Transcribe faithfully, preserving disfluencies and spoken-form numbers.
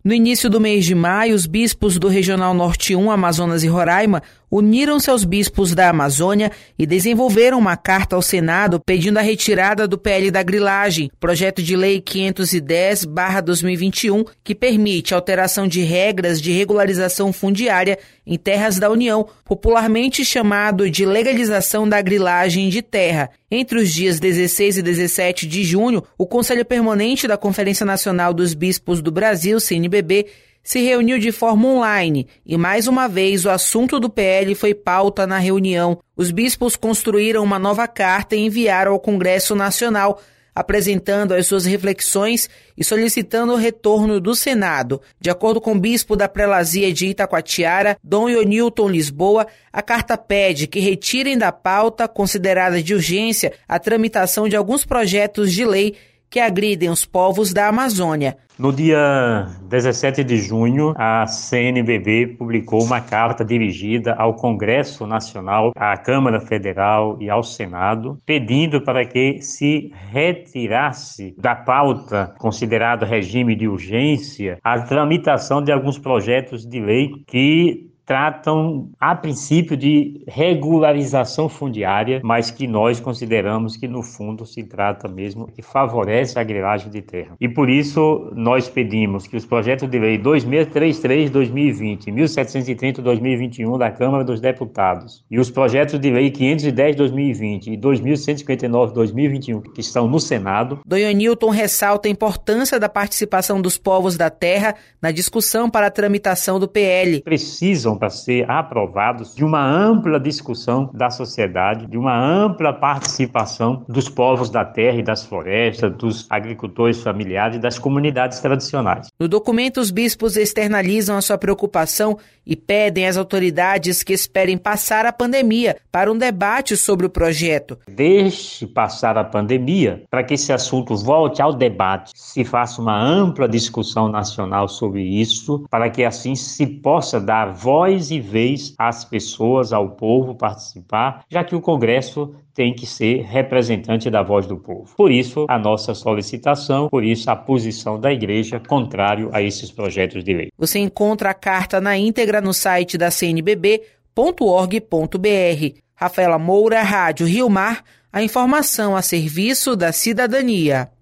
No início do mês de maio, os bispos do Regional Norte um, Amazonas e Roraima uniram-se aos bispos da Amazônia e desenvolveram uma carta ao Senado pedindo a retirada do P L da grilagem, projeto de lei quinhentos e dez barra dois mil e vinte e um, que permite alteração de regras de regularização fundiária em terras da União, popularmente chamado de legalização da grilagem de terra. Entre os dias dezesseis e dezessete de junho, o Conselho Permanente da Conferência Nacional dos Bispos do Brasil, C N B B, se reuniu de forma online e, mais uma vez, o assunto do P L foi pauta na reunião. Os bispos construíram uma nova carta e enviaram ao Congresso Nacional, apresentando as suas reflexões e solicitando o retorno do Senado. De acordo com o bispo da prelazia de Itacoatiara, Dom Ionilton Lisboa, a carta pede que retirem da pauta, considerada de urgência, a tramitação de alguns projetos de lei que agridem os povos da Amazônia. No dia dezessete de junho, a C N B B publicou uma carta dirigida ao Congresso Nacional, à Câmara Federal e ao Senado, pedindo para que se retirasse da pauta considerado regime de urgência a tramitação de alguns projetos de lei que tratam, a princípio, de regularização fundiária, mas que nós consideramos que, no fundo, se trata mesmo que favorece a grilagem de terra. E, por isso, nós pedimos que os projetos de lei dois mil seiscentos e trinta e três de dois mil e vinte, mil setecentos e trinta de dois mil e vinte e um da Câmara dos Deputados e os projetos de lei quinhentos e dez de dois mil e vinte e dois mil cento e cinquenta e nove de dois mil e vinte e um, que estão no Senado. Dom Ionilton ressalta a importância da participação dos povos da terra na discussão para a tramitação do P L. Precisam para ser aprovados de uma ampla discussão da sociedade, de uma ampla participação dos povos da terra e das florestas, dos agricultores familiares e das comunidades tradicionais. No documento, os bispos externalizam a sua preocupação e pedem às autoridades que esperem passar a pandemia para um debate sobre o projeto. Deixe passar a pandemia para que esse assunto volte ao debate, se faça uma ampla discussão nacional sobre isso, para que assim se possa dar voz e vez às pessoas, ao povo participar, já que o Congresso tem que ser representante da voz do povo. Por isso, a nossa solicitação, por isso a posição da Igreja contrário a esses projetos de lei. Você encontra a carta na íntegra no site da C N B B ponto org ponto B R. Rafaela Moura, Rádio Rio Mar, a informação a serviço da cidadania.